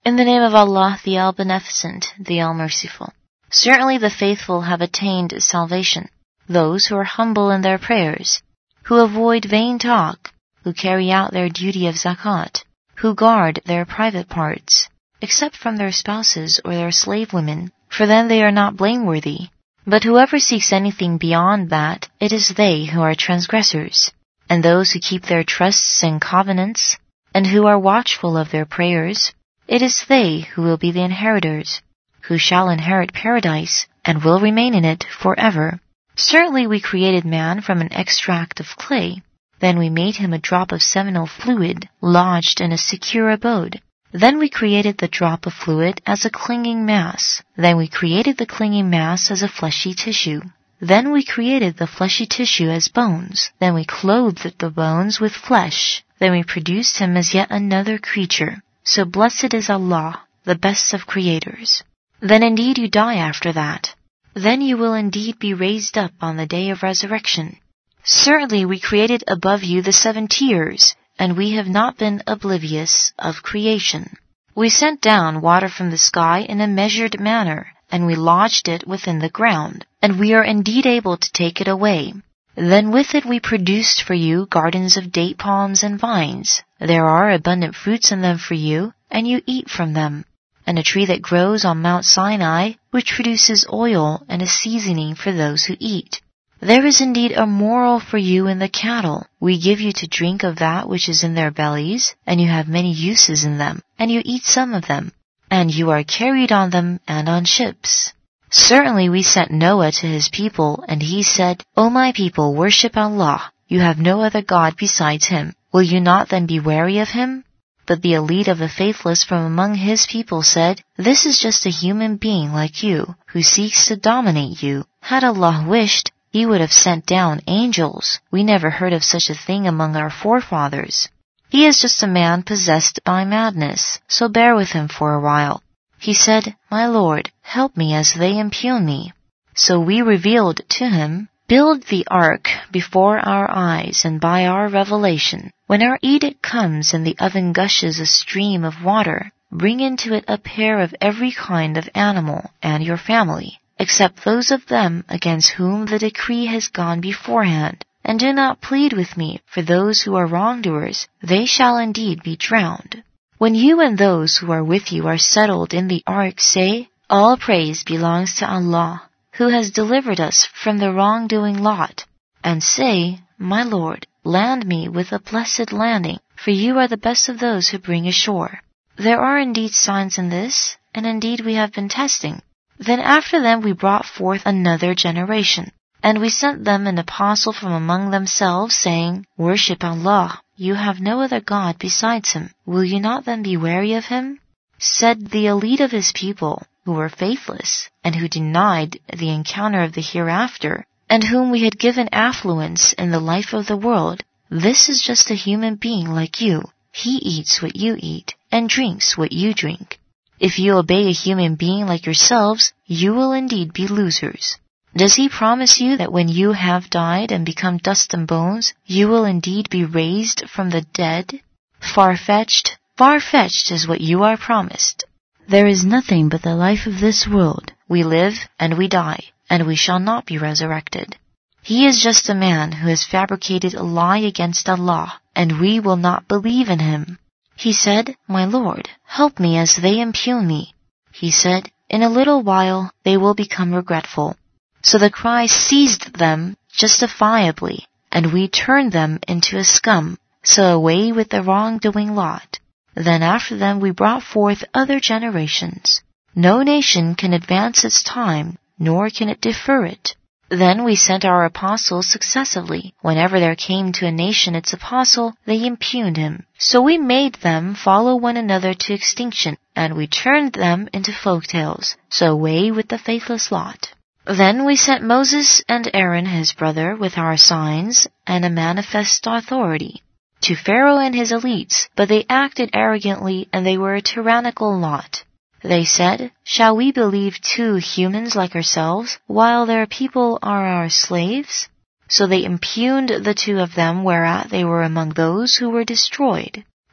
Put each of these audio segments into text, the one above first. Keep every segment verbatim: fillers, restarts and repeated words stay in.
In the name of Allah, the All-Beneficent, the All-Merciful. Certainly the faithful have attained salvation, those who are humble in their prayers, who avoid vain talk, who carry out their duty of zakat, who guard their private parts, except from their spouses or their slave women, for then they are not blameworthy. But whoever seeks anything beyond that, it is they who are transgressors. And those who keep their trusts and covenants, and who are watchful of their prayers, it is they who will be the inheritors, who shall inherit paradise, and will remain in it forever. Certainly we created man from an extract of clay. Then we made him a drop of seminal fluid, lodged in a secure abode. Then we created the drop of fluid as a clinging mass. Then we created the clinging mass as a fleshy tissue. Then we created the fleshy tissue as bones. Then we clothed the bones with flesh. Then we produced him as yet another creature. So blessed is Allah, the best of creators. Then indeed you die after that. Then you will indeed be raised up on the day of resurrection. Certainly we created above you the seven tiers, and we have not been oblivious of creation. We sent down water from the sky in a measured manner, and we lodged it within the ground, and we are indeed able to take it away. Then with it we produced for you gardens of date palms and vines. There are abundant fruits in them for you, and you eat from them. And a tree that grows on Mount Sinai, which produces oil and a seasoning for those who eat. There is indeed a moral for you in the cattle. We give you to drink of that which is in their bellies, and you have many uses in them, and you eat some of them. And you are carried on them and on ships. Certainly we sent Noah to his people, and he said, O my people, worship Allah. You have no other God besides him. Will you not then be wary of him? But the elite of the faithless from among his people said, This is just a human being like you, who seeks to dominate you. Had Allah wished, He would have sent down angels. We never heard of such a thing among our forefathers. He is just a man possessed by madness, so bear with him for a while. He said, My Lord, help me as they impugn me. So we revealed to him, Build the ark before our eyes and by our revelation. When our edict comes and the oven gushes a stream of water, bring into it a pair of every kind of animal and your family, except those of them against whom the decree has gone beforehand. And do not plead with me for those who are wrongdoers. They shall indeed be drowned. When you and those who are with you are settled in the ark, say, All praise belongs to Allah, who has delivered us from the wrongdoing lot. And say, My Lord, land me with a blessed landing, for you are the best of those who bring ashore. There are indeed signs in this, and indeed we have been testing. Then after them we brought forth another generation, and we sent them an apostle from among themselves, saying, Worship Allah. You have no other God besides him. Will you not then be wary of him? Said the elite of his people, who were faithless, and who denied the encounter of the hereafter, and whom we had given affluence in the life of the world, This is just a human being like you. He eats what you eat, and drinks what you drink. If you obey a human being like yourselves, you will indeed be losers. Does he promise you that when you have died and become dust and bones, you will indeed be raised from the dead? Far-fetched, far-fetched is what you are promised. There is nothing but the life of this world. We live and we die, and we shall not be resurrected. He is just a man who has fabricated a lie against Allah, and we will not believe in him. He said, My Lord, help me as they impugn me. He said, In a little while they will become regretful. So the cry seized them justifiably, and we turned them into a scum, so away with the wrongdoing lot. Then after them we brought forth other generations. No nation can advance its time, nor can it defer it. Then we sent our apostles successively. Whenever there came to a nation its apostle, they impugned him. So we made them follow one another to extinction, and we turned them into folk tales, so away with the faithless lot. Then we sent Moses and Aaron his brother with our signs and a manifest authority to Pharaoh and his elites, but they acted arrogantly and they were a tyrannical lot. They said, Shall we believe two humans like ourselves, while their people are our slaves? So they impugned the two of them, whereat they were among those who were destroyed.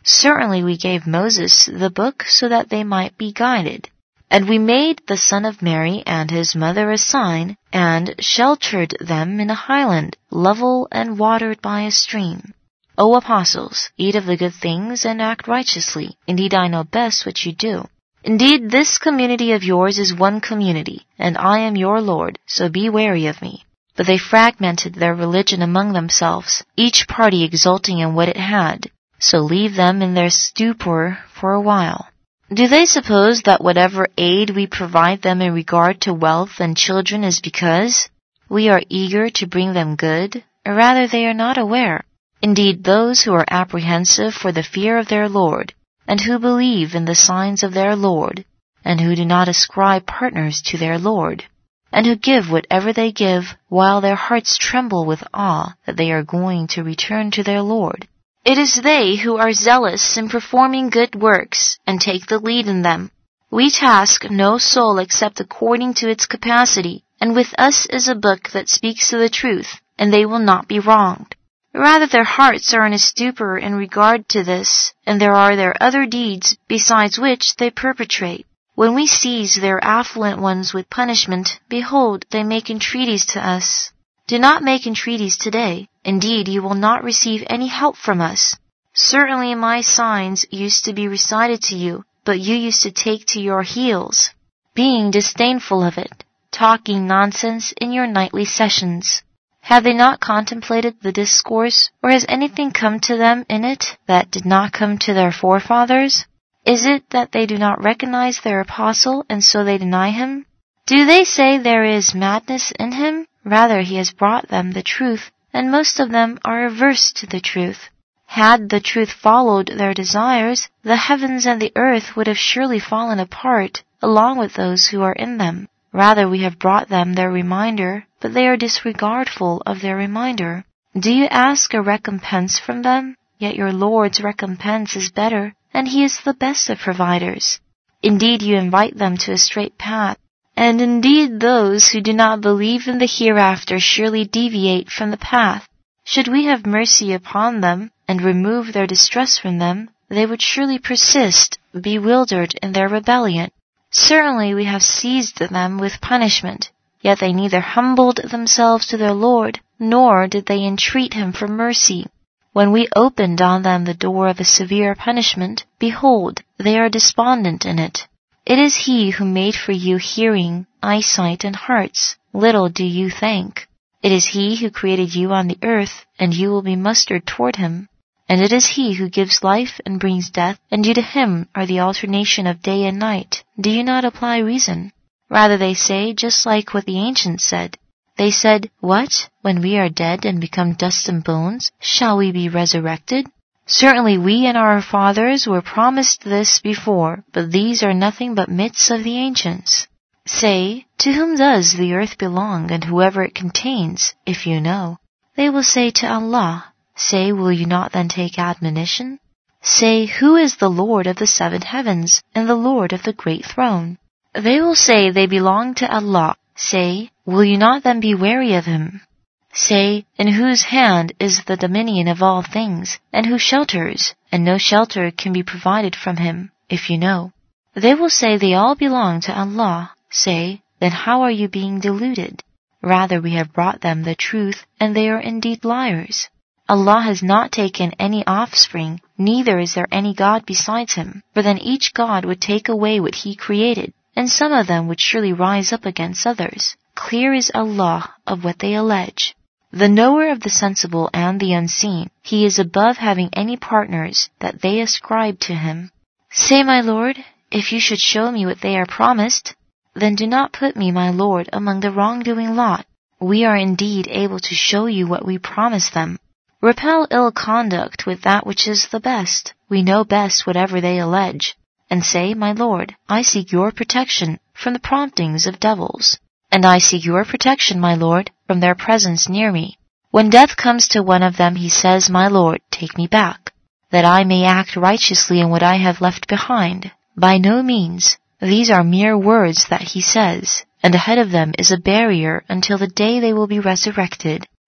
Certainly we gave Moses the book so that they might be guided. And we made the son of Mary and his mother a sign, and sheltered them in a highland, level and watered by a stream. O apostles, eat of the good things and act righteously. Indeed, I know best what you do. Indeed, this community of yours is one community, and I am your Lord, so be wary of me. But they fragmented their religion among themselves, each party exulting in what it had. So leave them in their stupor for a while. Do they suppose that whatever aid we provide them in regard to wealth and children is because we are eager to bring them good, or rather they are not aware? Indeed, those who are apprehensive for the fear of their Lord, and who believe in the signs of their Lord, and who do not ascribe partners to their Lord, and who give whatever they give, while their hearts tremble with awe that they are going to return to their Lord. It is they who are zealous in performing good works, and take the lead in them. We task no soul except according to its capacity, and with us is a book that speaks to the truth, and they will not be wronged. Rather, their hearts are in a stupor in regard to this, and there are their other deeds besides which they perpetrate. When we seize their affluent ones with punishment, behold, they make entreaties to us. Do not make entreaties today. Indeed, you will not receive any help from us. Certainly my signs used to be recited to you, but you used to take to your heels, being disdainful of it, talking nonsense in your nightly sessions. Have they not contemplated the discourse, or has anything come to them in it that did not come to their forefathers? Is it that they do not recognize their apostle, and so they deny him? Do they say there is madness in him? Rather, he has brought them the truth, and most of them are averse to the truth. Had the truth followed their desires, the heavens and the earth would have surely fallen apart, along with those who are in them. Rather, we have brought them their reminder, but they are disregardful of their reminder. Do you ask a recompense from them? Yet your Lord's recompense is better, and he is the best of providers. Indeed, you invite them to a straight path, and indeed those who do not believe in the hereafter surely deviate from the path. Should we have mercy upon them, and remove their distress from them, they would surely persist, bewildered in their rebellion. Certainly we have seized them with punishment, yet they neither humbled themselves to their Lord, nor did they entreat him for mercy. When we opened on them the door of a severe punishment, behold, they are despondent in it. It is he who made for you hearing, eyesight, and hearts. Little do you think. It is he who created you on the earth, and you will be mustered toward him. And it is he who gives life and brings death, and you to him are the alternation of day and night. Do you not apply reason? Rather they say, just like what the ancients said. They said, what? When we are dead and become dust and bones, shall we be resurrected? Certainly we and our fathers were promised this before, but these are nothing but myths of the ancients. Say, to whom does the earth belong, and whoever it contains, if you know? They will say, to Allah. Say, will you not then take admonition? Say, who is the Lord of the seven heavens, and the Lord of the great throne? They will say they belong to Allah. Say, will you not then be wary of him? Say, in whose hand is the dominion of all things, and who shelters, and no shelter can be provided from him, if you know. They will say they all belong to Allah. Say, then how are you being deluded? Rather, we have brought them the truth, and they are indeed liars. Allah has not taken any offspring, neither is there any God besides him, for then each God would take away what he created, and some of them would surely rise up against others. Clear is Allah of what they allege. The knower of the sensible and the unseen, he is above having any partners that they ascribe to him. Say, my Lord, if you should show me what they are promised, then do not put me, my Lord, among the wrongdoing lot. We are indeed able to show you what we promise them. Repel ill conduct with that which is the best. We know best whatever they allege. And say, my Lord, I seek your protection from the promptings of devils. And I seek your protection, my Lord, from their presence near me. When death comes to one of them, he says, my Lord, take me back, that I may act righteously in what I have left behind. By no means. These are mere words that he says, and ahead of them is a barrier until the day they will be resurrected.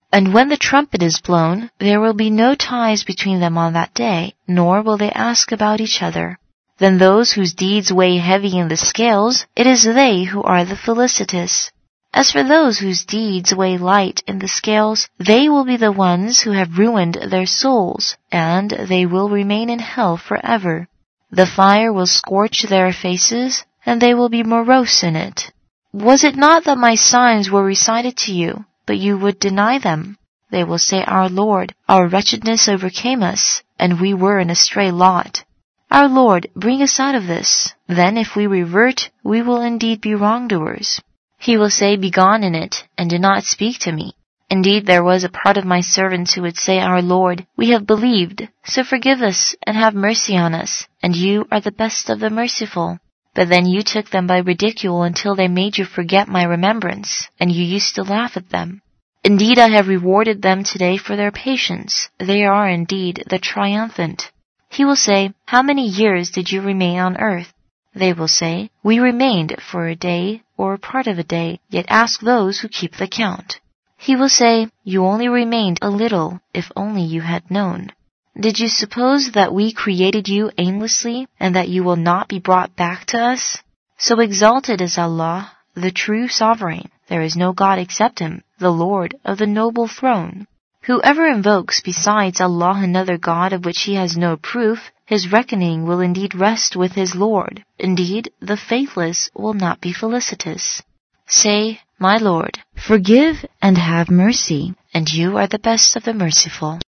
And when the trumpet is blown, there will be no ties between them on that day, nor will they ask about each other. Then those whose deeds weigh heavy in the scales, it is they who are the felicitous. As for those whose deeds weigh light in the scales, they will be the ones who have ruined their souls, and they will remain in hell forever. The fire will scorch their faces, and they will be morose in it. Was it not that my signs were recited to you, but you would deny them? They will say, Our Lord, our wretchedness overcame us, and we were in a stray lot. Our Lord, bring us out of this. Then if we revert, we will indeed be wrongdoers. He will say, Begone in it, and do not speak to me. Indeed, there was a part of my servants who would say, Our Lord, we have believed, so forgive us and have mercy on us, and you are the best of the merciful. But then you took them by ridicule until they made you forget my remembrance, and you used to laugh at them. Indeed, I have rewarded them today for their patience. They are indeed the triumphant. He will say, How many years did you remain on earth? They will say, We remained for a day or a part of a day, yet ask those who keep the count. He will say, You only remained a little, if only you had known. Did you suppose that we created you aimlessly, and that you will not be brought back to us? So exalted is Allah, the true sovereign. There is no God except Him, the Lord of the noble throne. Whoever invokes besides Allah another God of which he has no proof, his reckoning will indeed rest with his Lord. Indeed, the faithless will not be felicitous. Say, My Lord, forgive and have mercy, and you are the best of the merciful.